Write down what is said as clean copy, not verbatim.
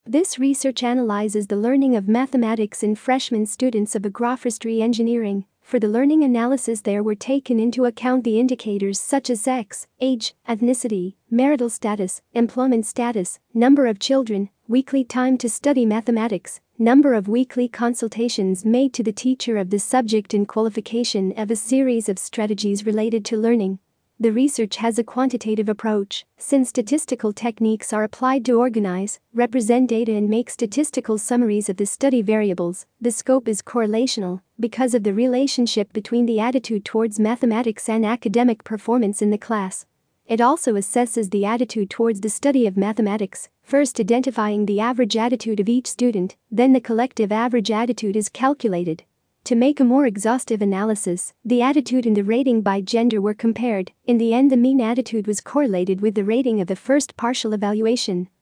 This research analyzes the learning of mathematics in freshman students of agroforestry engineering. For the learning analysis, there were taken into account the indicators such as sex, age, ethnicity, marital status, employment status, number of children, weekly time to study mathematics, number of weekly consultations made to the teacher of the subject, and qualification of a series of strategies related to learning. The research has a quantitative approach, since statistical techniques are applied to organize, represent data and make statistical summaries of the study variables. The scope is correlational because of the relationship between the attitude towards mathematics and academic performance in the class. It also assesses the attitude towards the study of mathematics, first identifying the average attitude of each student, then the collective average attitude is calculated. To make a more exhaustive analysis, the attitude and the rating by gender were compared. In the end, the mean attitude was correlated with the rating of the first partial evaluation.